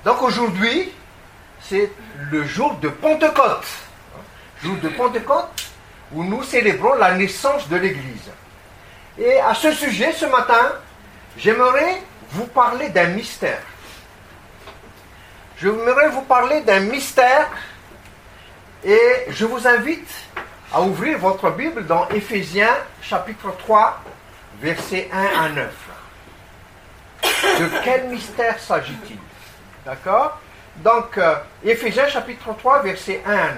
Donc aujourd'hui, c'est le jour de Pentecôte. Jour de Pentecôte où nous célébrons la naissance de l'Église. Et à ce sujet, ce matin, j'aimerais vous parler d'un mystère. J'aimerais vous parler d'un mystère et je vous invite à ouvrir votre Bible dans Éphésiens chapitre 3, versets 1 à 9. De quel mystère s'agit-il? D'accord? Donc, Éphésiens chapitre 3, versets 1 à 9.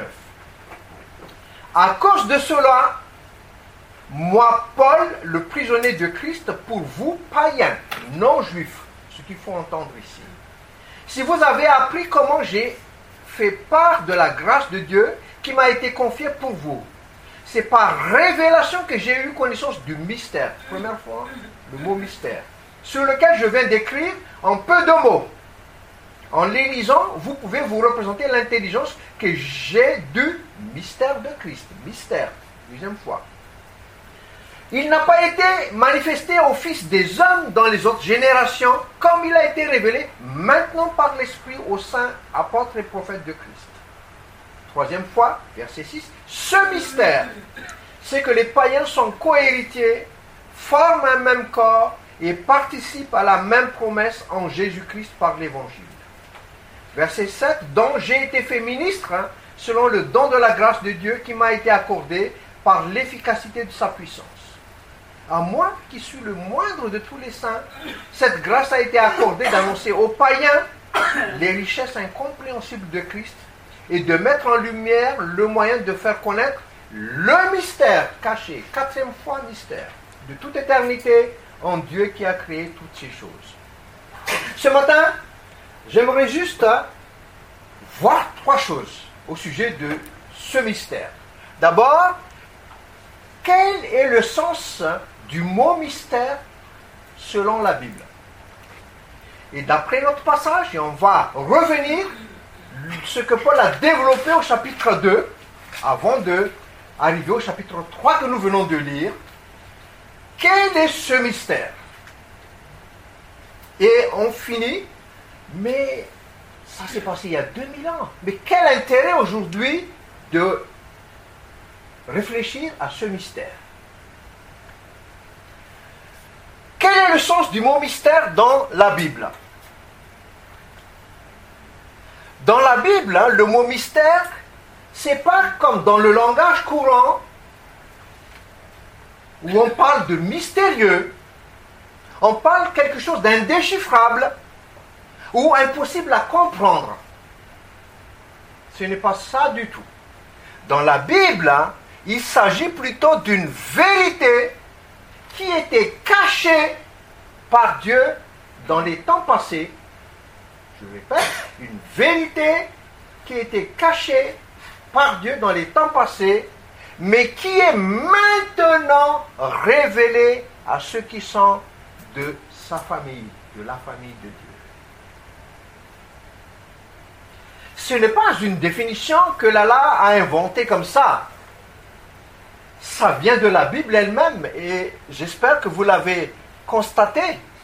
À cause de cela, moi, Paul, le prisonnier de Christ, pour vous, païens, non-juifs, ce qu'il faut entendre ici. Si vous avez appris comment j'ai fait part de la grâce de Dieu qui m'a été confiée pour vous, c'est par révélation que j'ai eu connaissance du mystère. Première fois, le mot mystère, sur lequel je viens d'écrire en peu de mots. En les lisant, vous pouvez vous représenter l'intelligence que j'ai du mystère de Christ. Mystère, deuxième fois. Il n'a pas été manifesté au Fils des hommes dans les autres générations, comme il a été révélé maintenant par l'Esprit aux saints apôtres et prophètes de Christ. Troisième fois, verset 6. Ce mystère, c'est que les païens sont cohéritiers, forment un même corps et participent à la même promesse en Jésus-Christ par l'Évangile. Verset 7. Dont j'ai été fait ministre, selon le don de la grâce de Dieu qui m'a été accordé par l'efficacité de sa puissance. À moi, qui suis le moindre de tous les saints, cette grâce a été accordée d'annoncer aux païens les richesses incompréhensibles de Christ et de mettre en lumière le moyen de faire connaître le mystère caché, quatrième fois mystère, de toute éternité en Dieu qui a créé toutes ces choses. Ce matin, j'aimerais juste voir trois choses au sujet de ce mystère. D'abord, quel est le sens du mot mystère selon la Bible? Et d'après notre passage, et on va revenir ce que Paul a développé au chapitre 2, avant d'arriver au chapitre 3 que nous venons de lire. Quel est ce mystère? Et on finit, mais ça s'est passé il y a 2000 ans. Mais quel intérêt aujourd'hui de réfléchir à ce mystère? Quel est le sens du mot mystère dans la Bible? Dans la Bible, le mot mystère, c'est pas comme dans le langage courant où on parle de mystérieux, on parle quelque chose d'indéchiffrable ou impossible à comprendre. Ce n'est pas ça du tout. Dans la Bible, il s'agit plutôt d'une vérité qui était cachée par Dieu dans les temps passés. Je répète, une vérité qui était cachée par Dieu dans les temps passés, mais qui est maintenant révélée à ceux qui sont de sa famille, de la famille de Dieu. Ce n'est pas une définition que l'Allah a inventée comme ça. Ça vient de la Bible elle-même et j'espère que vous l'avez constaté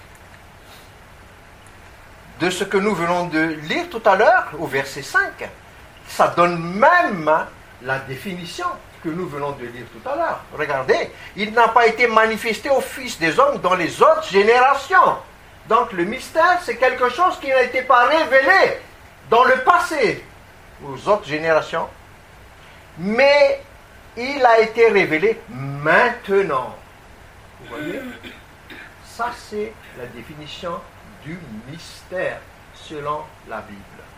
de ce que nous venons de lire tout à l'heure au verset 5. Ça donne même la définition que nous venons de lire tout à l'heure. Regardez, il n'a pas été manifesté au Fils des hommes dans les autres générations. Donc le mystère, c'est quelque chose qui n'a été pas révélé dans le passé aux autres générations, mais il a été révélé maintenant. Vous voyez? Ça, c'est la définition du mystère selon la Bible.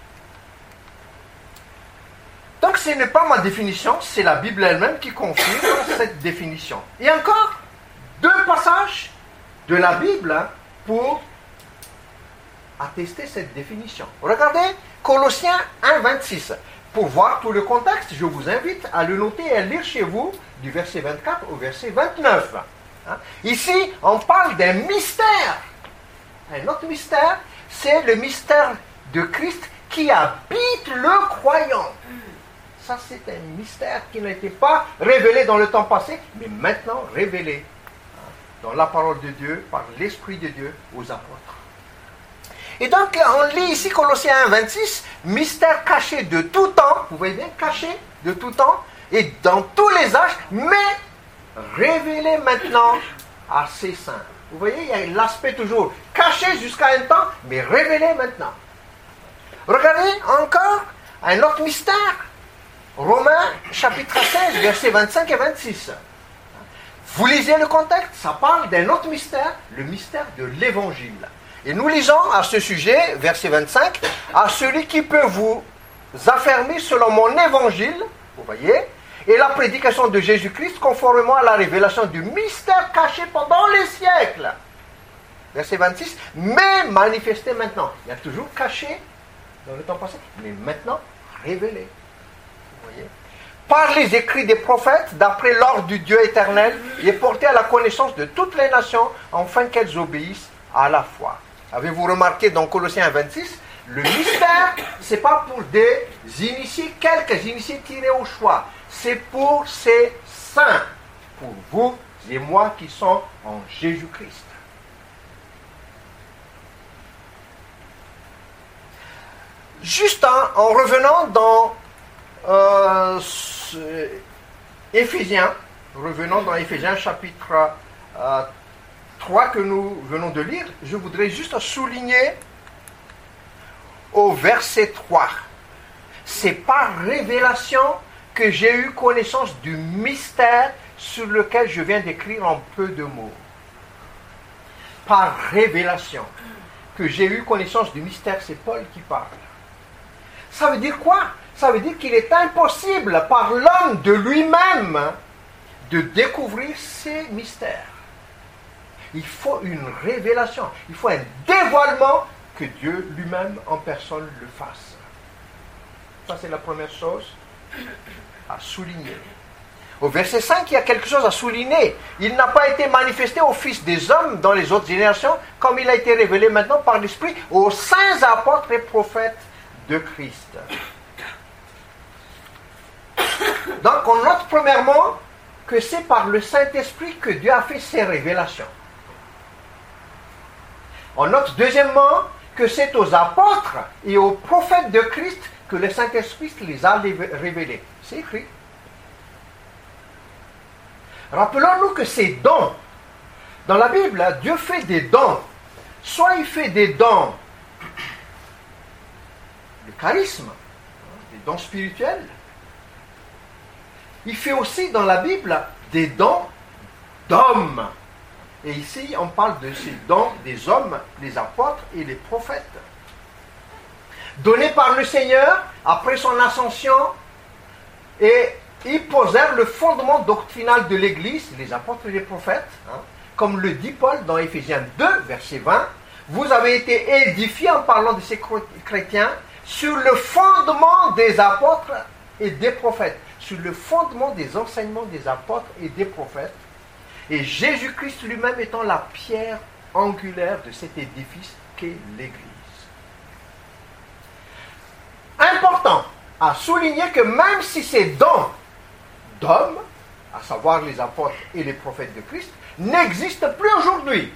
Donc, ce n'est pas ma définition, c'est la Bible elle-même qui confirme cette définition. Et encore deux passages de la Bible pour attester cette définition. Regardez Colossiens 1, 26. Pour voir tout le contexte, je vous invite à le noter et à lire chez vous du verset 24 au verset 29. Ici, on parle d'un mystère. Un autre mystère, c'est le mystère de Christ qui habite le croyant. Ça, c'est un mystère qui n'était pas révélé dans le temps passé, mais maintenant révélé dans la parole de Dieu, par l'Esprit de Dieu aux apôtres. Et donc, on lit ici Colossiens 1, 26, mystère caché de tout temps, vous voyez bien, caché de tout temps, et dans tous les âges, mais révélé maintenant à ses saints. Vous voyez, il y a l'aspect toujours caché jusqu'à un temps, mais révélé maintenant. Regardez encore un autre mystère. Romains chapitre 16, versets 25 et 26. Vous lisez le contexte, ça parle d'un autre mystère, le mystère de l'évangile. Et nous lisons à ce sujet, verset 25, à celui qui peut vous affermir selon mon évangile, vous voyez, et la prédication de Jésus-Christ conformément à la révélation du mystère caché pendant les siècles. Verset 26, mais manifesté maintenant. Il y a toujours caché dans le temps passé, mais maintenant révélé. Vous voyez, par les écrits des prophètes, d'après l'ordre du Dieu éternel, et porté à la connaissance de toutes les nations, afin qu'elles obéissent à la foi. Avez-vous remarqué dans Colossiens 26, le mystère, ce n'est pas pour des initiés, quelques initiés tirés au choix. C'est pour ces saints, pour vous et moi qui sont en Jésus-Christ. Juste en revenant dans Éphésiens, chapitre 3 que nous venons de lire, je voudrais juste souligner au verset 3. C'est par révélation que j'ai eu connaissance du mystère sur lequel je viens d'écrire en peu de mots. Par révélation que j'ai eu connaissance du mystère, c'est Paul qui parle. Ça veut dire quoi? Ça veut dire qu'il est impossible par l'homme de lui-même de découvrir ces mystères. Il faut une révélation, il faut un dévoilement que Dieu lui-même en personne le fasse. Ça, c'est la première chose à souligner. Au verset 5, il y a quelque chose à souligner. Il n'a pas été manifesté aux fils des hommes dans les autres générations, comme il a été révélé maintenant par l'Esprit aux saints apôtres et prophètes de Christ. Donc, on note premièrement que c'est par le Saint-Esprit que Dieu a fait ses révélations. On note deuxièmement que c'est aux apôtres et aux prophètes de Christ que le Saint-Esprit les a révélés. C'est écrit. Rappelons-nous que ces dons, dans la Bible, Dieu fait des dons. Soit il fait des dons de charisme, des dons spirituels. Il fait aussi dans la Bible des dons d'hommes. Et ici, on parle de ces dons des hommes, les apôtres et les prophètes. Donnés par le Seigneur après son ascension, et ils posèrent le fondement doctrinal de l'Église, les apôtres et les prophètes, comme le dit Paul dans Éphésiens 2, verset 20. Vous avez été édifiés en parlant de ces chrétiens sur le fondement des apôtres et des prophètes, sur le fondement des enseignements des apôtres et des prophètes, et Jésus-Christ lui-même étant la pierre angulaire de cet édifice qu'est l'Église. Important à souligner que même si ces dons d'hommes, à savoir les apôtres et les prophètes de Christ, n'existent plus aujourd'hui,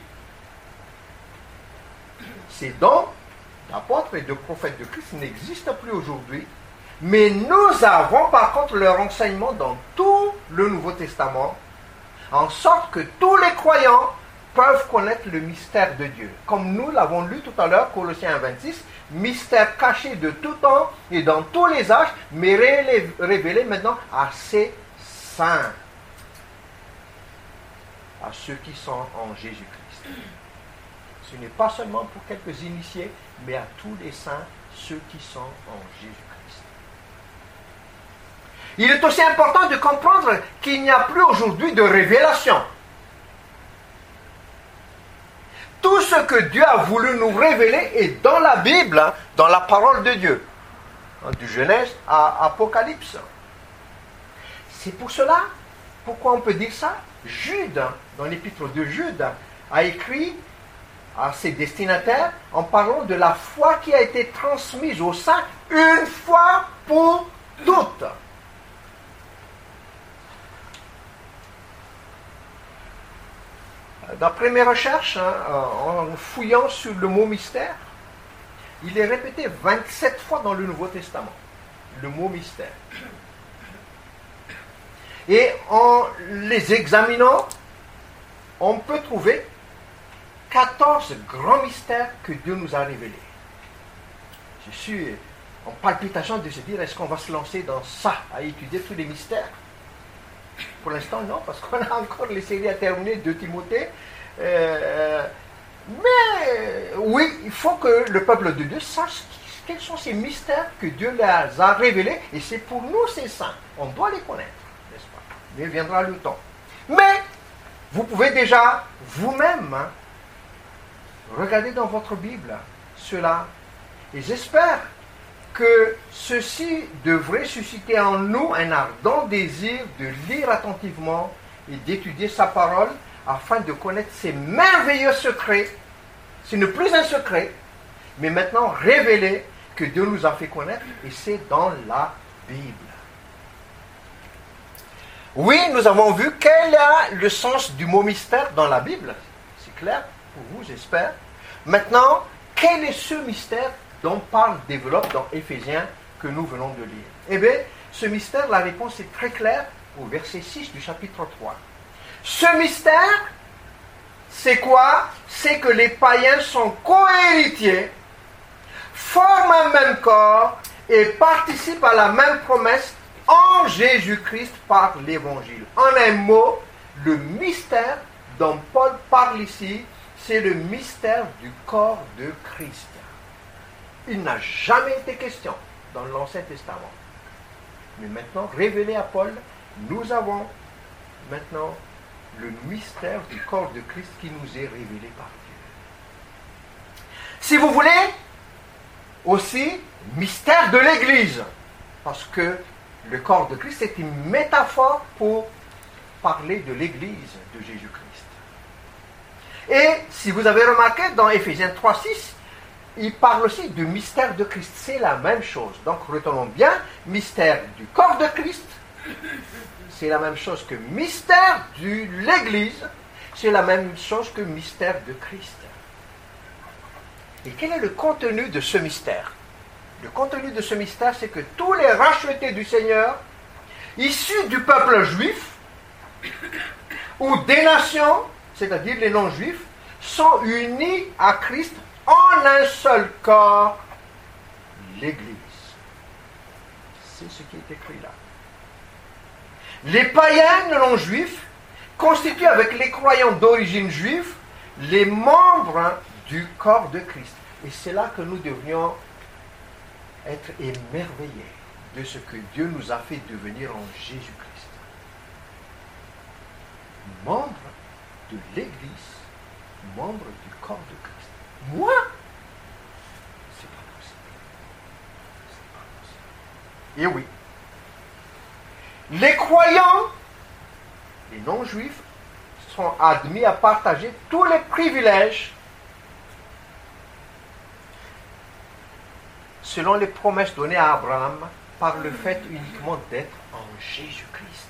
ces dons d'apôtres et de prophètes de Christ n'existent plus aujourd'hui, mais nous avons par contre leur enseignement dans tout le Nouveau Testament, en sorte que tous les croyants peuvent connaître le mystère de Dieu. Comme nous l'avons lu tout à l'heure, Colossiens 26, mystère caché de tout temps et dans tous les âges, mais révélé maintenant à ses saints, à ceux qui sont en Jésus-Christ. Ce n'est pas seulement pour quelques initiés, mais à tous les saints, ceux qui sont en Jésus-Christ. Il est aussi important de comprendre qu'il n'y a plus aujourd'hui de révélation. Tout ce que Dieu a voulu nous révéler est dans la Bible, dans la parole de Dieu, du Genèse à Apocalypse. C'est pour cela, pourquoi on peut dire ça? Jude, dans l'épître de Jude, a écrit à ses destinataires en parlant de la foi qui a été transmise aux saints une fois pour toutes. D'après mes recherches, en fouillant sur le mot mystère, Il est répété 27 fois dans le Nouveau Testament, le mot mystère. Et en les examinant, on peut trouver 14 grands mystères que Dieu nous a révélés. Je suis en palpitation de se dire, est-ce qu'on va se lancer dans ça, à étudier tous les mystères? Pour l'instant, non, parce qu'on a encore les séries à terminer de Timothée. Mais oui, il faut que le peuple de Dieu sache quels sont ces mystères que Dieu les a révélés. Et c'est pour nous, c'est saint. On doit les connaître, n'est-ce pas? Mais viendra le temps. Mais vous pouvez déjà vous-même regarder dans votre Bible cela. Et j'espère que ceci devrait susciter en nous un ardent désir de lire attentivement et d'étudier sa parole afin de connaître ses merveilleux secrets. Ce n'est plus un secret, mais maintenant révélé que Dieu nous a fait connaître, et c'est dans la Bible. Oui, nous avons vu quel est le sens du mot mystère dans la Bible. C'est clair pour vous, j'espère. Maintenant, quel est ce mystère dont développe dans Éphésiens que nous venons de lire? Eh bien, ce mystère, la réponse est très claire au verset 6 du chapitre 3. Ce mystère, c'est quoi? C'est que les païens sont co-héritiers, forment un même corps et participent à la même promesse en Jésus-Christ par l'Évangile. En un mot, le mystère dont Paul parle ici, c'est le mystère du corps de Christ. Il n'a jamais été question dans l'Ancien Testament. Mais maintenant, révélé à Paul, nous avons maintenant le mystère du corps de Christ qui nous est révélé par Dieu. Si vous voulez, aussi, mystère de l'Église. Parce que le corps de Christ est une métaphore pour parler de l'Église de Jésus-Christ. Et si vous avez remarqué, dans Éphésiens 3:6, il parle aussi du mystère de Christ. C'est la même chose. Donc retenons bien, mystère du corps de Christ, c'est la même chose que mystère de l'Église, c'est la même chose que mystère de Christ. Et quel est le contenu de ce mystère? Le contenu de ce mystère, c'est que tous les rachetés du Seigneur, issus du peuple juif, ou des nations, c'est-à-dire les non-juifs, sont unis à Christ en un seul corps, l'Église. C'est ce qui est écrit là. Les païens non-juifs constituent avec les croyants d'origine juive les membres du corps de Christ. Et c'est là que nous devrions être émerveillés de ce que Dieu nous a fait devenir en Jésus-Christ. Membre de l'Église, membre du corps de Christ. Moi, c'est pas possible. C'est pas possible. Et oui, les croyants, les non-juifs, sont admis à partager tous les privilèges selon les promesses données à Abraham par le fait uniquement d'être en Jésus-Christ.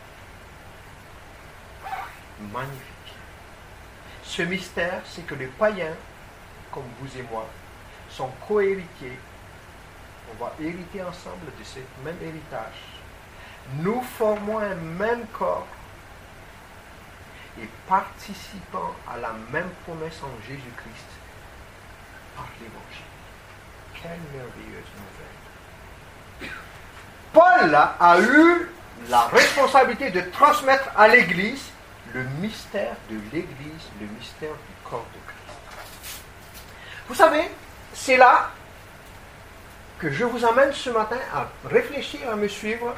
Magnifique. Ce mystère, c'est que les païens, comme vous et moi, sont co-héritiers. On va hériter ensemble de ce même héritage. Nous formons un même corps et participant à la même promesse en Jésus-Christ par l'Évangile. Quelle merveilleuse nouvelle! Paul a eu la responsabilité de transmettre à l'Église le mystère de l'Église, le mystère du corps de Christ. Vous savez, c'est là que je vous amène ce matin à réfléchir, à me suivre,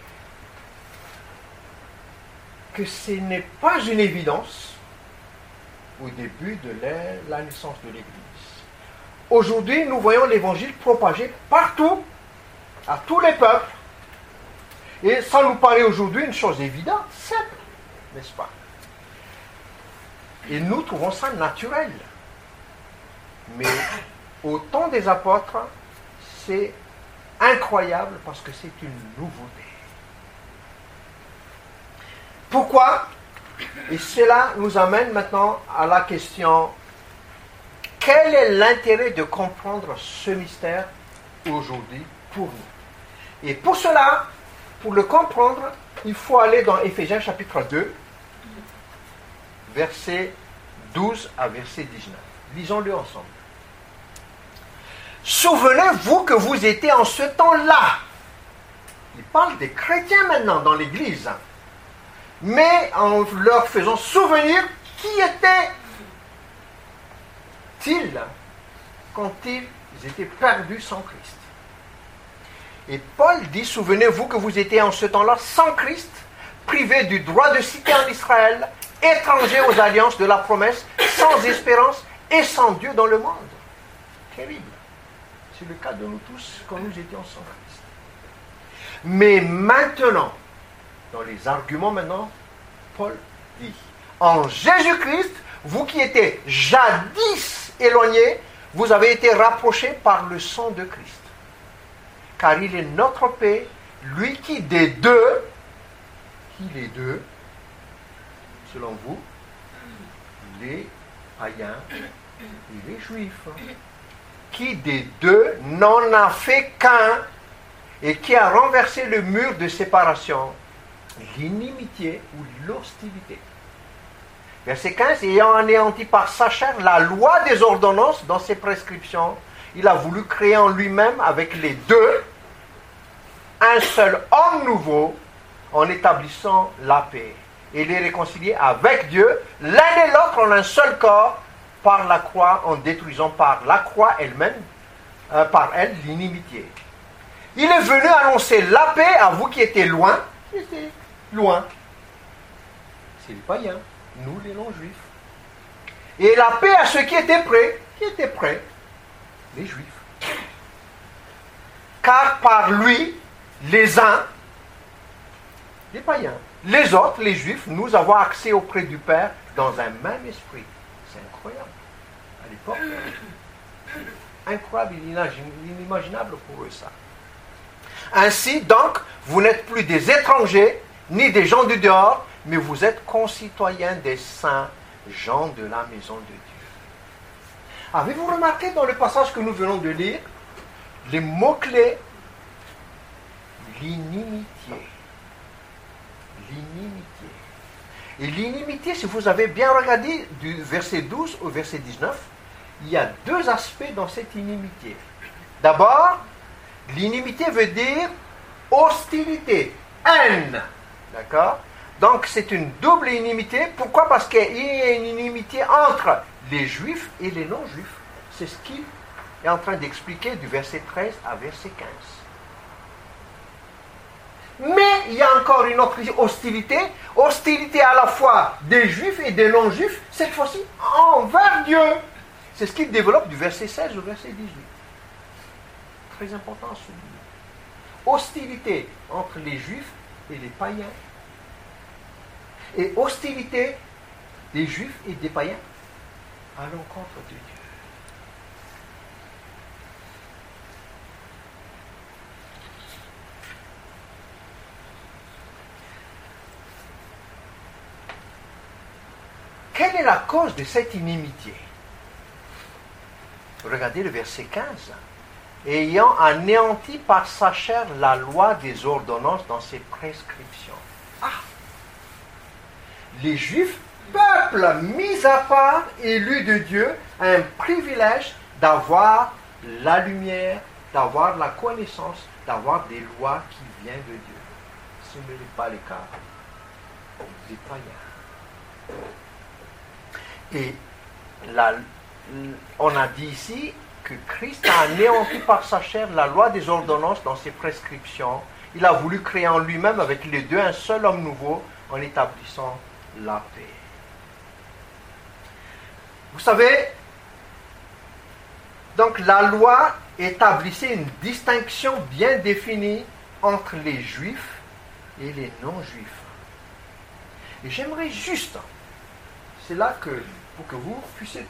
que ce n'est pas une évidence au début de la naissance de l'Église. Aujourd'hui, nous voyons l'Évangile propagé partout, à tous les peuples, et ça nous paraît aujourd'hui une chose évidente, simple, n'est-ce pas? Et nous trouvons ça naturel. Mais au temps des apôtres, c'est incroyable parce que c'est une nouveauté. Pourquoi? Et cela nous amène maintenant à la question quel est l'intérêt de comprendre ce mystère aujourd'hui pour nous? Et pour cela, pour le comprendre, il faut aller dans Éphésiens chapitre 2, verset 12 à verset 19. Lisons-le ensemble. Souvenez-vous que vous étiez en ce temps-là. Il parle des chrétiens maintenant dans l'Église. Mais en leur faisant souvenir qui étaient-ils quand ils étaient perdus sans Christ. Et Paul dit, souvenez-vous que vous étiez en ce temps-là sans Christ, privés du droit de cité en Israël, étrangers aux alliances de la promesse, sans espérance et sans Dieu dans le monde. Terrible. C'est le cas de nous tous quand nous étions sans Christ. Mais maintenant, dans les arguments maintenant, Paul dit, en Jésus-Christ, vous qui étiez jadis éloignés, vous avez été rapprochés par le sang de Christ. Car il est notre paix, lui qui les deux, selon vous, les païens et les juifs, qui des deux n'en a fait qu'un et qui a renversé le mur de séparation, l'inimitié ou l'hostilité. Verset 15, ayant anéanti par sa chair la loi des ordonnances dans ses prescriptions, il a voulu créer en lui-même avec les deux un seul homme nouveau en établissant la paix et les réconcilier avec Dieu, l'un et l'autre en un seul corps par la croix, en détruisant par la croix elle-même, par elle, l'inimitié. Il est venu annoncer la paix à vous qui étiez loin. Loin. C'est les païens, nous les non-juifs. Et la paix à ceux qui étaient prêts. Qui étaient prêts? Les juifs. Car par lui, les uns, les païens, les autres, les juifs, nous avons accès auprès du Père dans un même esprit. C'est incroyable. À l'époque, incroyable, inimaginable pour eux ça. Ainsi, donc, vous n'êtes plus des étrangers, ni des gens du dehors, mais vous êtes concitoyens des saints, gens de la maison de Dieu. Avez-vous remarqué dans le passage que nous venons de lire, les mots-clés? L'inimitié. L'inimitié. Et l'inimitié, si vous avez bien regardé du verset 12 au verset 19, il y a deux aspects dans cette inimitié. D'abord, l'inimitié veut dire hostilité, haine. D'accord? Donc c'est une double inimité. Pourquoi? Parce qu'il y a une inimité entre les juifs et les non-juifs. C'est ce qu'il est en train d'expliquer du verset 13 à verset 15. Mais il y a encore une autre hostilité, hostilité à la fois des juifs et des non-juifs, cette fois-ci envers Dieu. C'est ce qu'il développe du verset 16 au verset 18. Très important à souligner. Hostilité entre les juifs et les païens. Et hostilité des juifs et des païens à l'encontre de Dieu. Quelle est la cause de cette inimitié? Regardez le verset 15. Ayant anéanti par sa chair la loi des ordonnances dans ses prescriptions. Ah! Les Juifs, peuple mis à part, élu de Dieu, a un privilège d'avoir la lumière, d'avoir la connaissance, d'avoir des lois qui viennent de Dieu. Ce n'est pas le cas des païens. Et on a dit ici que Christ a anéanti par sa chair la loi des ordonnances dans ses prescriptions. Il a voulu créer en lui-même avec les deux un seul homme nouveau en établissant la paix. Vous savez, donc la loi établissait une distinction bien définie entre les juifs et les non-juifs. Et j'aimerais juste, c'est là que, pour que vous puissiez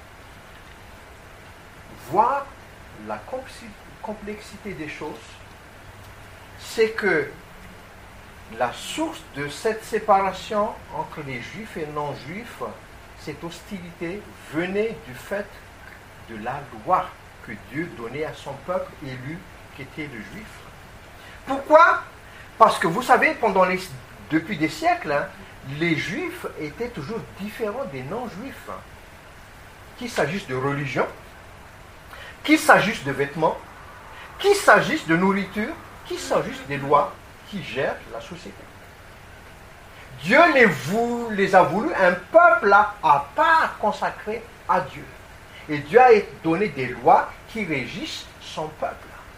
voir la complexité des choses, c'est que la source de cette séparation entre les juifs et non-juifs, cette hostilité venait du fait de la loi que Dieu donnait à son peuple élu, qui était le juif. Pourquoi? Parce que vous savez, depuis des siècles, les juifs étaient toujours différents des non-juifs. Qu'il s'agisse de religion, qu'il s'agisse de vêtements, qu'il s'agisse de nourriture, qu'il s'agisse des lois qui gèrent la société. Dieu les a voulu un peuple à part consacré à Dieu. Et Dieu a donné des lois qui régissent son peuple.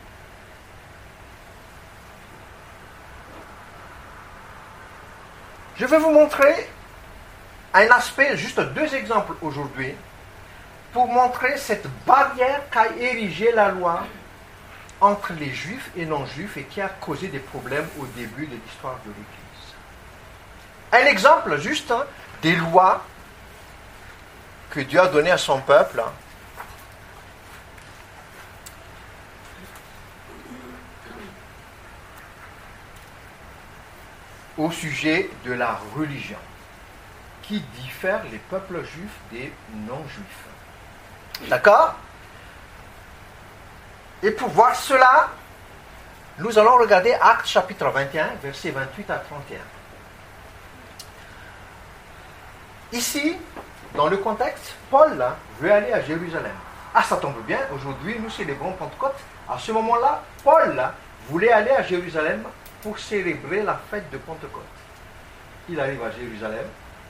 Je vais vous montrer un aspect, juste 2 exemples aujourd'hui, pour montrer cette barrière qu'a érigée la loi entre les juifs et non-juifs et qui a causé des problèmes au début de l'histoire de l'Église. Un exemple juste des lois que Dieu a données à son peuple. Au sujet de la religion, qui diffère les peuples juifs des non-juifs. D'accord? Et pour voir cela, nous allons regarder Actes chapitre 21, versets 28 à 31. Ici, dans le contexte, Paul veut aller à Jérusalem. Ah, ça tombe bien, aujourd'hui nous célébrons Pentecôte. À ce moment-là, Paul voulait aller à Jérusalem pour célébrer la fête de Pentecôte. Il arrive à Jérusalem.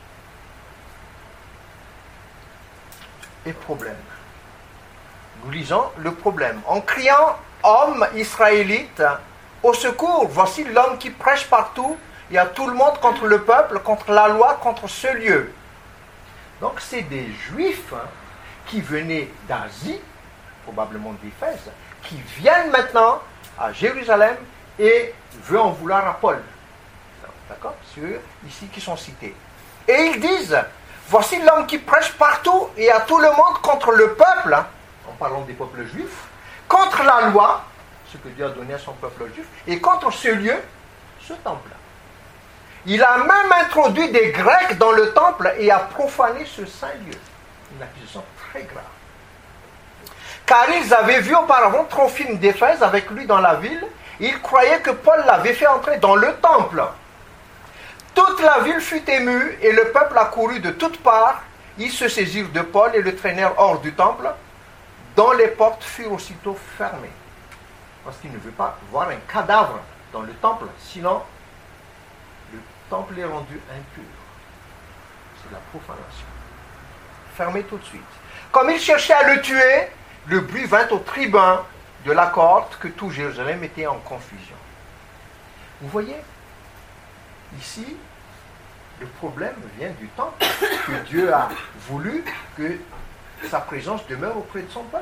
Et problème. Nous lisons le problème. En criant, hommes israélites, au secours, voici l'homme qui prêche partout et à tout le monde contre le peuple, contre la loi, contre ce lieu. Donc c'est des juifs qui venaient d'Asie, probablement d'Éphèse, qui viennent maintenant à Jérusalem et veut en vouloir à Paul. D'accord? Ceux ici qui sont cités. Et ils disent, voici l'homme qui prêche partout et à tout le monde contre le peuple, en parlant des peuples juifs, contre la loi, ce que Dieu a donné à son peuple juif, et contre ce lieu, ce temple. Il a même introduit des Grecs dans le temple et a profané ce saint lieu. Une accusation très grave. Car ils avaient vu auparavant Trophime d'Éphèse avec lui dans la ville. Ils croyaient que Paul l'avait fait entrer dans le temple. Toute la ville fut émue et le peuple accourut de toutes parts. Ils se saisirent de Paul et le traînèrent hors du temple, dont les portes furent aussitôt fermées. Parce qu'il ne veut pas voir un cadavre dans le temple, sinon le temple est rendu impur. C'est la profanation. Fermé tout de suite. Comme ils cherchaient à le tuer, le bruit vint au tribun de la cohorte que tout Jérusalem était en confusion. Vous voyez, ici, le problème vient du temple, que Dieu a voulu que sa présence demeure auprès de son peuple.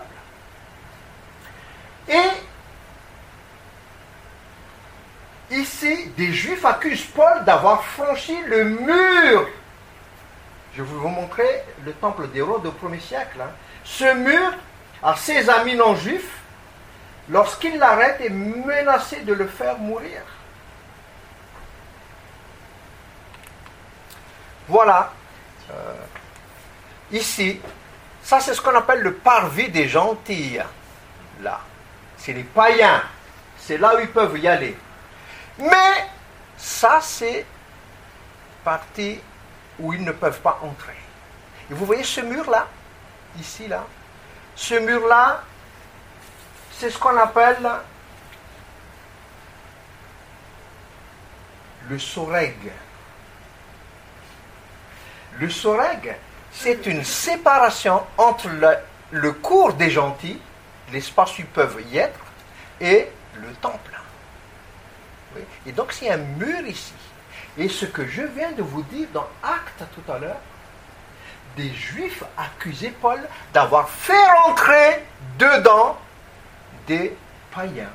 Et ici, des Juifs accusent Paul d'avoir franchi le mur. Je vais vous montrer le temple d'Hérode au 1er siècle. Ce mur, à ses amis non-juifs, lorsqu'il l'arrête, est menacé de le faire mourir. Voilà. Ici, ça c'est ce qu'on appelle le parvis des gentils. Là. C'est les païens. C'est là où ils peuvent y aller. Mais ça c'est partie où ils ne peuvent pas entrer. Et vous voyez ce mur-là, ici, là, ce mur-là, c'est ce qu'on appelle le soreg. Le soreg, c'est une séparation entre le cours des gentils, l'espace où ils peuvent y être, et le temple. Oui. Et donc c'est un mur ici. Et ce que je viens de vous dire dans Actes tout à l'heure, des Juifs accusaient Paul d'avoir fait rentrer dedans des païens.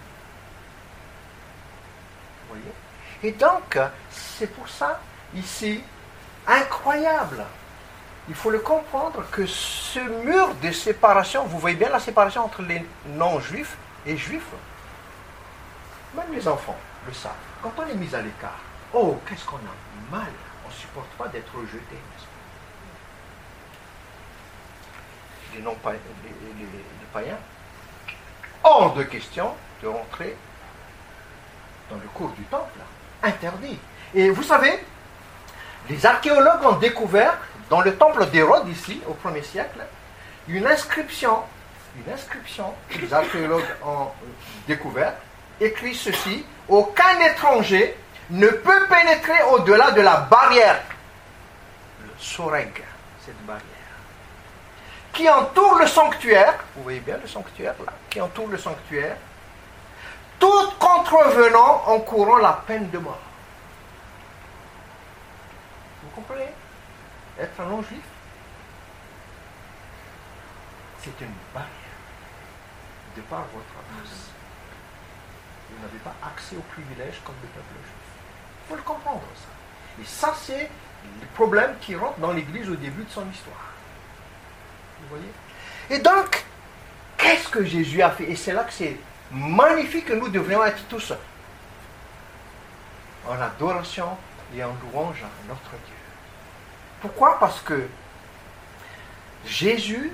Vous voyez? Et donc, c'est pour ça, ici, incroyable. Il faut le comprendre que ce mur de séparation, vous voyez bien la séparation entre les non-juifs et juifs. Même les enfants le savent. Quand on est mis à l'écart, oh, qu'est-ce qu'on a mal. On ne supporte pas d'être rejeté. les païens, hors de question de rentrer dans le cours du temple. Interdit. Et vous savez, les archéologues ont découvert, dans le temple d'Hérode, ici, au 1er siècle, une inscription que les archéologues ont découvert, écrit ceci: aucun étranger ne peut pénétrer au-delà de la barrière, le soreg, cette barrière, qui entoure le sanctuaire, vous voyez bien le sanctuaire là, qui entoure le sanctuaire, tout contrevenant encourant la peine de mort. Vous comprenez? Être un non-juif, c'est une barrière de par votre race. Vous n'avez pas accès aux privilèges comme le peuple juif. Il faut le comprendre, ça. Et ça, c'est le problème qui rentre dans l'Église au début de son histoire. Vous voyez? Et donc, qu'est-ce que Jésus a fait? Et c'est là que c'est magnifique que nous devrions être tous en adoration et en louange à notre Dieu. Pourquoi? Parce que Jésus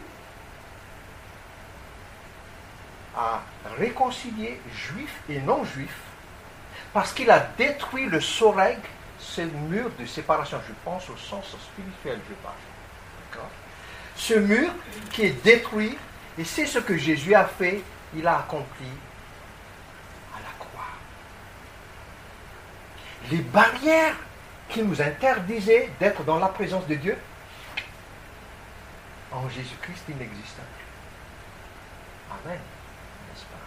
a réconcilié juifs et non-juifs parce qu'il a détruit le soreg, ce mur de séparation. Je pense au sens spirituel, je parle. D'accord? Ce mur qui est détruit, et c'est ce que Jésus a fait, il a accompli à la croix. Les barrières qui nous interdisaient d'être dans la présence de Dieu, en Jésus-Christ, il n'existe plus. Amen. N'est-ce pas?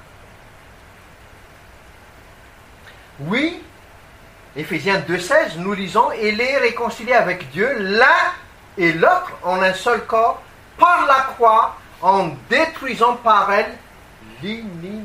Oui, Éphésiens 2,16, nous lisons: et les réconcilier avec Dieu, l'un et l'autre en un seul corps, par la croix, en détruisant par elle l'inimité.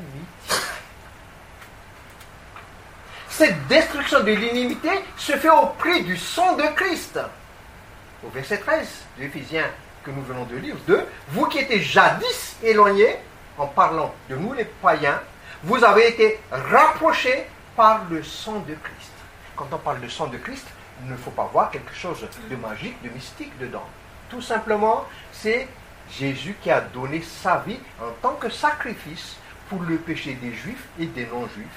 Cette destruction de l'inimité se fait au prix du sang de Christ. Au verset 13 de Éphésiens que nous venons de lire, 2, vous qui étiez jadis éloignés, en parlant de nous les païens, vous avez été rapprochés par le sang de Christ. Quand on parle de sang de Christ, il ne faut pas voir quelque chose de magique, de mystique dedans. Tout simplement, c'est Jésus qui a donné sa vie en tant que sacrifice pour le péché des Juifs et des non-Juifs.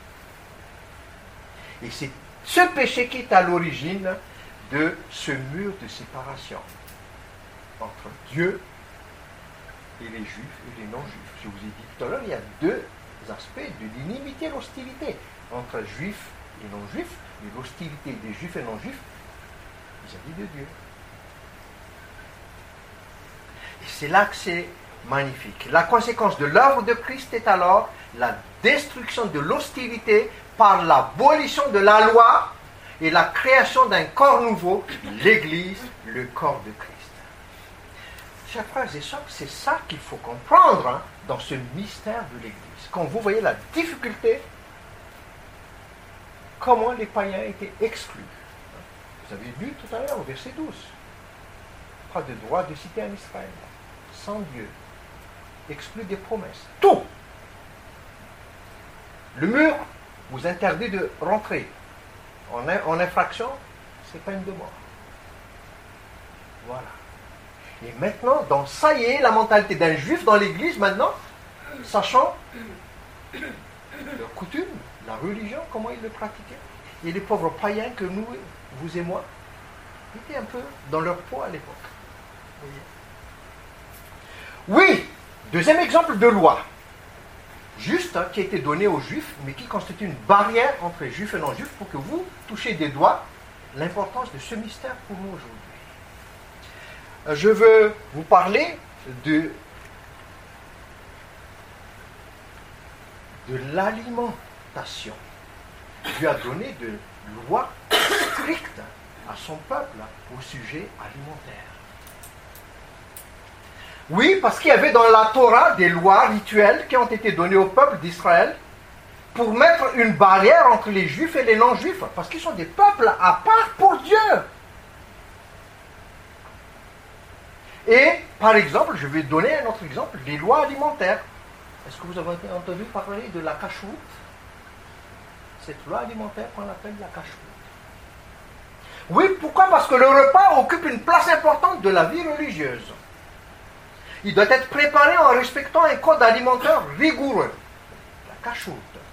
Et c'est ce péché qui est à l'origine de ce mur de séparation entre Dieu et les Juifs et les non-Juifs. Je vous ai dit tout à l'heure, il y a deux aspects de l'inimité et l'hostilité entre Juifs et non-Juifs, et l'hostilité des Juifs et non-Juifs vis-à-vis de Dieu. Et c'est là que c'est magnifique. La conséquence de l'œuvre de Christ est alors la destruction de l'hostilité par l'abolition de la loi et la création d'un corps nouveau, l'Église, le corps de Christ. Chers frères et sœurs, c'est ça qu'il faut comprendre dans ce mystère de l'Église. Quand vous voyez la difficulté, comment les païens étaient exclus. Vous avez lu tout à l'heure au verset 12. Pas de droit de cité en Israël. Sans Dieu. Exclu des promesses. Tout. Le mur vous interdit de rentrer. En infraction, c'est peine de mort. Voilà. Et maintenant, ça y est, la mentalité d'un juif dans l'église, maintenant, sachant leur coutume, la religion, comment ils le pratiquaient. Et les pauvres païens que nous, vous et moi, étaient un peu dans leur poids à l'époque. Oui, deuxième exemple de loi. Juste, qui a été donné aux juifs, mais qui constitue une barrière entre les juifs et non-juifs pour que vous touchiez des doigts l'importance de ce mystère pour nous aujourd'hui. Je veux vous parler de l'alimentation. Dieu a donné de lois strictes à son peuple au sujet alimentaire. Oui, parce qu'il y avait dans la Torah des lois rituelles qui ont été données au peuple d'Israël pour mettre une barrière entre les juifs et les non-juifs, parce qu'ils sont des peuples à part pour Dieu. Et, par exemple, je vais donner un autre exemple, les lois alimentaires. Est-ce que vous avez entendu parler de la cacheroute? Cette loi alimentaire qu'on appelle la cacheroute. Oui, pourquoi? Parce que le repas occupe une place importante de la vie religieuse. Il doit être préparé en respectant un code alimentaire rigoureux. La cachoute.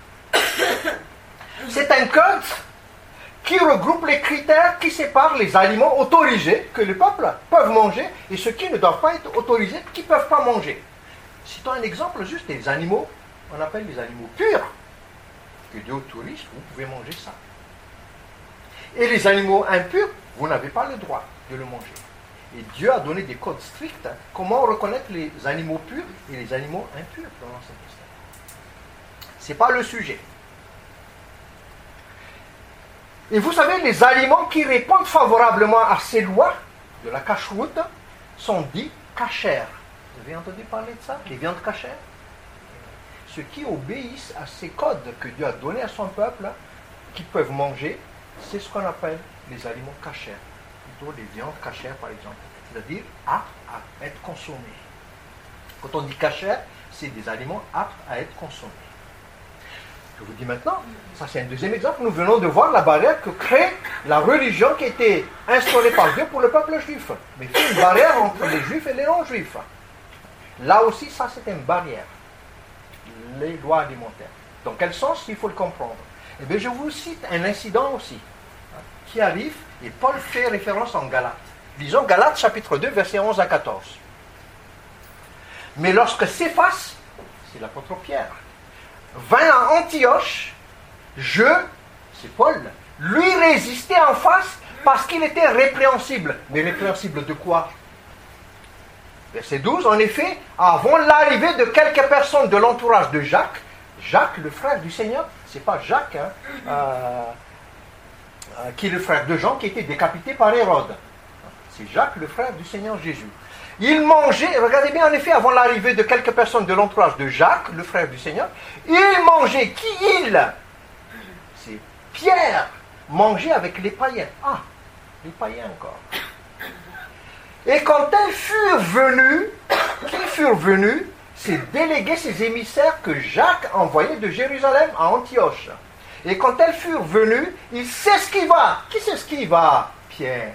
C'est un code qui regroupe les critères qui séparent les aliments autorisés que le peuple peut manger et ceux qui ne doivent pas être autorisés, qui ne peuvent pas manger. Citons un exemple juste des animaux, on appelle les animaux purs, que Dieu autorise, vous pouvez manger ça. Et les animaux impurs, vous n'avez pas le droit de le manger. Et Dieu a donné des codes stricts, comment reconnaître les animaux purs et les animaux impurs dans l'Ancien Testament. Ce n'est pas le sujet. Et vous savez, les aliments qui répondent favorablement à ces lois de la cacheroute sont dits cachères. Vous avez entendu parler de ça, les viandes cachères? Ceux qui obéissent à ces codes que Dieu a donnés à son peuple, qui peuvent manger, c'est ce qu'on appelle les aliments cachères. Plutôt les viandes cachères, par exemple. C'est-à-dire aptes à être consommés. Quand on dit cachère, c'est des aliments aptes à être consommés. Je vous dis maintenant, ça c'est un deuxième exemple, nous venons de voir la barrière que crée la religion qui a été instaurée par Dieu pour le peuple juif. Mais il fait une barrière entre les juifs et les non-juifs. Là aussi, ça c'est une barrière. Les lois alimentaires. Dans quel sens il faut le comprendre? Eh bien, je vous cite un incident aussi, qui arrive, et Paul fait référence en Galates. Lisons Galates chapitre 2, versets 11 à 14. Mais lorsque Céphas, c'est l'apôtre Pierre, vint à Antioche, c'est Paul, lui résistait en face parce qu'il était répréhensible. Mais répréhensible de quoi? Verset 12, en effet, avant l'arrivée de quelques personnes de l'entourage de Jacques, Jacques, le frère du Seigneur, c'est pas Jacques, qui est le frère de Jean qui a été décapité par Hérode. C'est Jacques, le frère du Seigneur Jésus. Il mangeait, regardez bien en effet, avant l'arrivée de quelques personnes de l'entourage de Jacques, le frère du Seigneur, il mangeait, c'est Pierre, mangeait avec les païens. Ah, les païens encore. Et quand elles furent venues, ces délégués, ces émissaires que Jacques envoyait de Jérusalem à Antioche. Et quand elles furent venues, il s'esquiva. Qui s'esquiva? Pierre.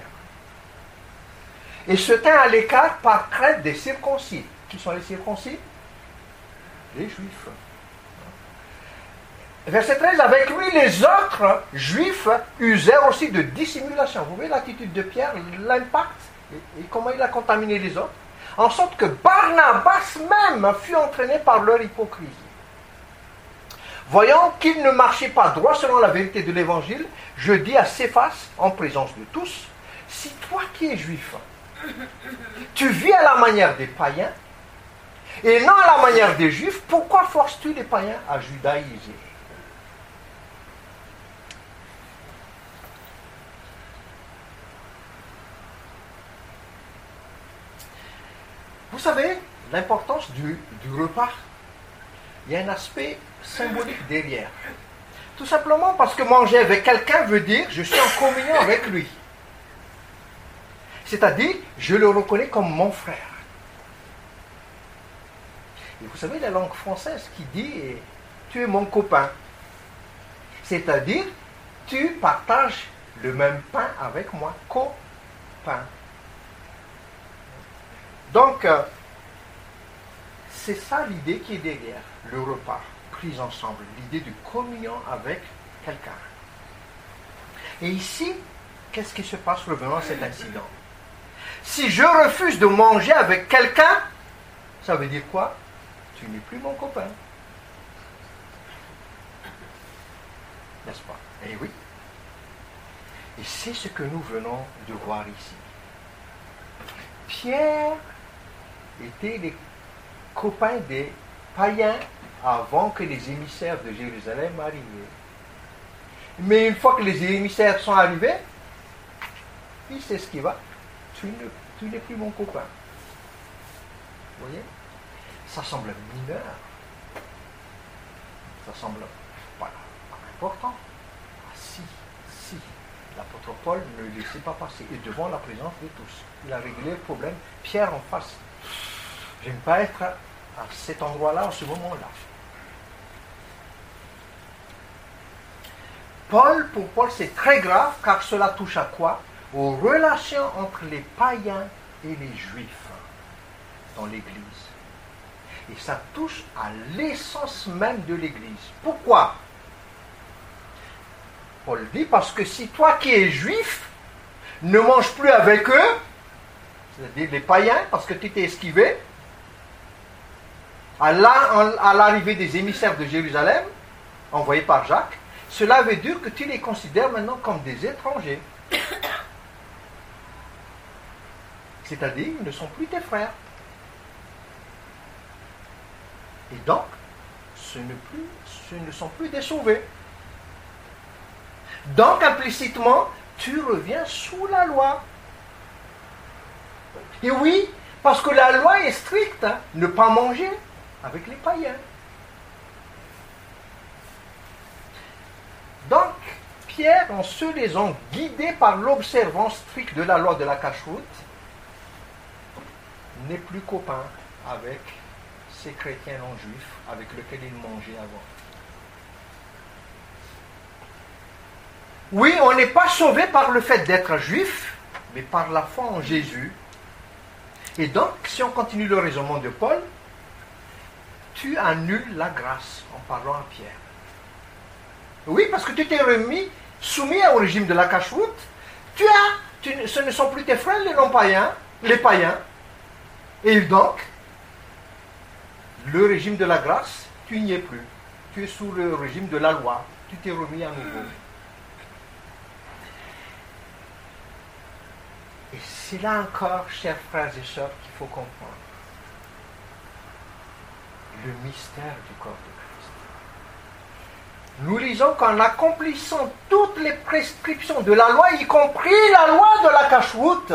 Et se tint à l'écart par crainte des circoncis. Qui sont les circoncis? Les Juifs. Verset 13, avec lui, les autres Juifs usèrent aussi de dissimulation. Vous voyez l'attitude de Pierre, l'impact, et comment il a contaminé les autres, en sorte que Barnabas même fut entraîné par leur hypocrisie. Voyant qu'il ne marchait pas droit selon la vérité de l'évangile, je dis à Céphas, en présence de tous, si toi qui es juif, tu vis à la manière des païens, et non à la manière des juifs, pourquoi forces-tu les païens à judaïser? Vous savez, l'importance du repas, il y a un aspect symbolique derrière. Tout simplement parce que manger avec quelqu'un veut dire je suis en communion avec lui. C'est-à-dire, je le reconnais comme mon frère. Et vous savez, la langue française qui dit tu es mon copain. C'est-à-dire, tu partages le même pain avec moi. Copain. Donc, c'est ça l'idée qui est derrière le repas pris ensemble, l'idée de communion avec quelqu'un. Et ici, qu'est-ce qui se passe revenant à cet incident? Si je refuse de manger avec quelqu'un, ça veut dire quoi? Tu n'es plus mon copain. N'est-ce pas? Eh oui. Et c'est ce que nous venons de voir ici. Pierre étaient les copains des païens avant que les émissaires de Jérusalem arrivent. Mais une fois que les émissaires sont arrivés, il sait ce qui va. Tu n'es plus mon copain. Vous voyez? Ça semble mineur. Ça semble pas important. Ah, si. L'apôtre Paul ne le laissait pas passer. Et devant la présence de tous. Il a réglé le problème. Pierre en face. Je n'aime pas être à cet endroit-là, à ce moment-là. Pour Paul, c'est très grave, car cela touche à quoi? Aux relations entre les païens et les juifs. dans l'Église. Et ça touche à l'essence même de l'Église. Pourquoi? Paul dit, parce que si toi qui es juif, ne manges plus avec eux, c'est-à-dire les païens, parce que tu t'es esquivé, à l'arrivée des émissaires de Jérusalem, envoyés par Jacques, cela veut dire que tu les considères maintenant comme des étrangers. C'est-à-dire, ils ne sont plus tes frères. Et donc, ce ne sont plus des sauvés. Donc, implicitement, tu reviens sous la loi. Et oui, parce que la loi est stricte, hein, ne pas manger avec les païens. Donc, Pierre, en se laissant guider par l'observance stricte de la loi de la cacheroute, n'est plus copain avec ces chrétiens non juifs avec lesquels il mangeait avant. Oui, on n'est pas sauvé par le fait d'être juif, mais par la foi en Jésus. Et donc, si on continue le raisonnement de Paul, tu annules la grâce en parlant à Pierre. Oui, parce que tu t'es soumis au régime de la cacheroute. Ce ne sont plus tes frères les non-païens, les païens. Et donc, le régime de la grâce, tu n'y es plus. Tu es sous le régime de la loi. Tu t'es remis à nouveau. Et c'est là encore, chers frères et sœurs, qu'il faut comprendre le mystère du corps de Christ. Nous lisons qu'en accomplissant toutes les prescriptions de la loi, y compris la loi de la cacheroute,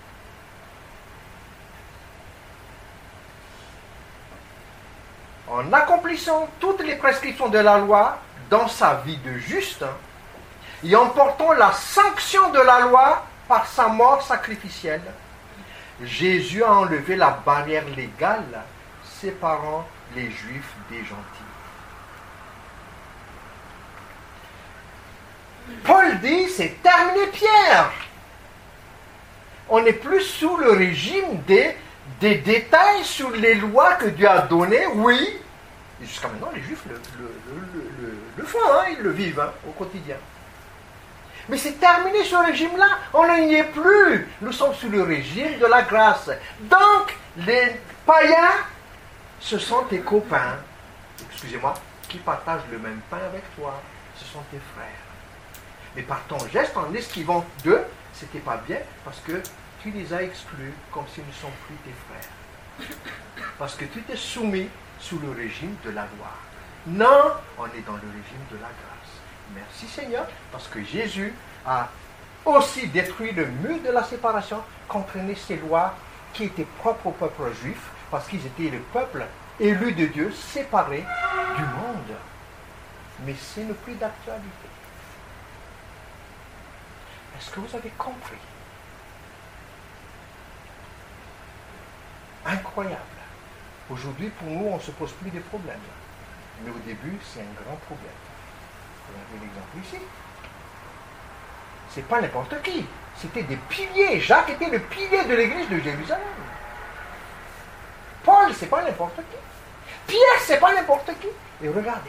en accomplissant toutes les prescriptions de la loi dans sa vie de juste, et en portant la sanction de la loi par sa mort sacrificielle, Jésus a enlevé la barrière légale séparant les Juifs des gentils. Paul dit, c'est terminé, Pierre. On n'est plus sous le régime des détails sur les lois que Dieu a données, oui. Et jusqu'à maintenant, les Juifs le font, hein, ils le vivent hein, au quotidien. Mais c'est terminé ce régime-là, on n'y est plus. Nous sommes sous le régime de la grâce. Donc, les païens, ce sont tes copains, excusez-moi, qui partagent le même pain avec toi. Ce sont tes frères. Mais par ton geste, en esquivant d'eux, c'était pas bien, parce que tu les as exclus comme s'ils ne sont plus tes frères. Parce que tu t'es soumis sous le régime de la loi. Non, on est dans le régime de la grâce. Merci Seigneur, parce que Jésus a aussi détruit le mur de la séparation, qu'entraînait ces lois qui étaient propres au peuple juif, parce qu'ils étaient le peuple élu de Dieu, séparé du monde. Mais ce n'est plus d'actualité. Est-ce que vous avez compris? Incroyable. Aujourd'hui, pour nous, on ne se pose plus de problèmes. Mais au début, c'est un grand problème. Regardez l'exemple ici. C'est pas n'importe qui. C'était des piliers. Jacques était le pilier de l'église de Jérusalem. Paul, c'est pas n'importe qui. Pierre, c'est pas n'importe qui. Et regardez.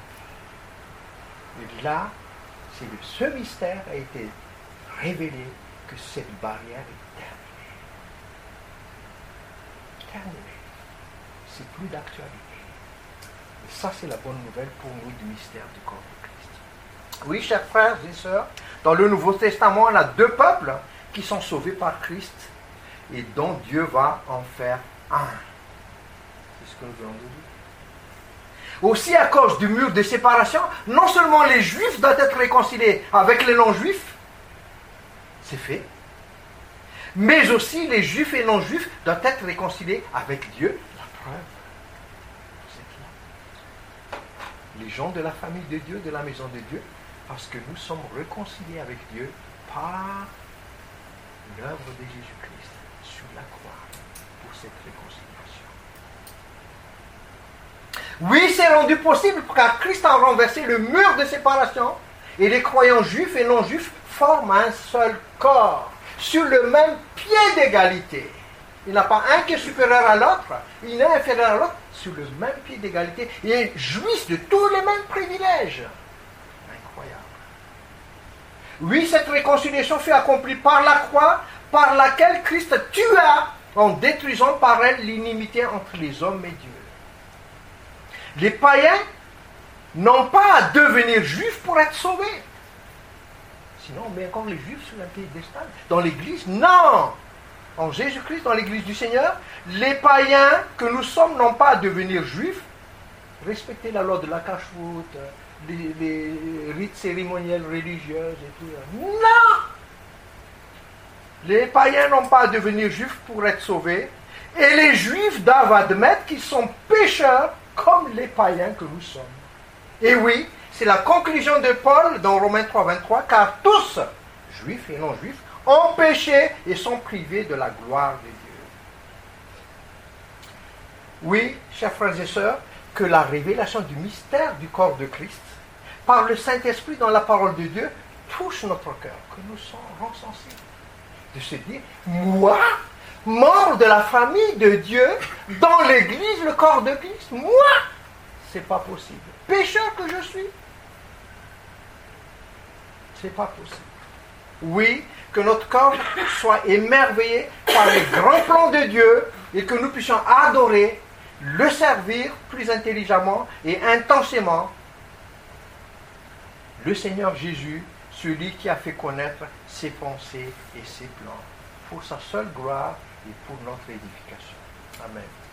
Et là, ce mystère a été révélé que cette barrière est terminée. Terminée. C'est plus d'actualité. Et ça, c'est la bonne nouvelle pour nous du mystère du corps de Christ. Oui, chers frères et sœurs, dans le Nouveau Testament, on a deux peuples qui sont sauvés par Christ et dont Dieu va en faire un. C'est ce que nous venons de dire. Aussi, à cause du mur de séparation, non seulement les Juifs doivent être réconciliés avec les non-Juifs, c'est fait, mais aussi les Juifs et non-Juifs doivent être réconciliés avec Dieu. La preuve, c'est là. Les gens de la famille de Dieu, de la maison de Dieu, parce que nous sommes réconciliés avec Dieu par l'œuvre de Jésus-Christ sur la croix pour cette réconciliation. Oui, c'est rendu possible car Christ a renversé le mur de séparation et les croyants juifs et non-juifs forment un seul corps sur le même pied d'égalité. Il n'y en a pas un qui est supérieur à l'autre. Il est inférieur à l'autre sur le même pied d'égalité. Et jouissent de tous les mêmes privilèges. Incroyable. Oui, cette réconciliation fut accomplie par la croix, par laquelle Christ tua en détruisant par elle l'inimité entre les hommes et Dieu. Les païens n'ont pas à devenir juifs pour être sauvés. Sinon, on met encore les juifs sur un piédestal. Dans l'église, non. En Jésus-Christ, dans l'église du Seigneur, les païens que nous sommes n'ont pas à devenir juifs, respecter la loi de la cache-route, les rites cérémoniels religieux et tout. Non. Les païens n'ont pas à devenir juifs pour être sauvés. Et les juifs doivent admettre qu'ils sont pécheurs comme les païens que nous sommes. Et oui, c'est la conclusion de Paul dans Romains 3, 23, car tous, juifs et non-juifs, ont péché et sont privés de la gloire de Dieu. Oui, chers frères et sœurs, que la révélation du mystère du corps de Christ, par le Saint-Esprit dans la parole de Dieu, touche notre cœur, que nous rend sensibles. De se dire, moi, membre de la famille de Dieu, dans l'Église, le corps de Christ, moi, c'est pas possible. Pécheur que je suis, c'est pas possible. Oui, que notre corps soit émerveillé par les grands plans de Dieu et que nous puissions adorer, le servir plus intelligemment et intensément le Seigneur Jésus, celui qui a fait connaître ses pensées et ses plans pour sa seule gloire et pour notre édification. Amen.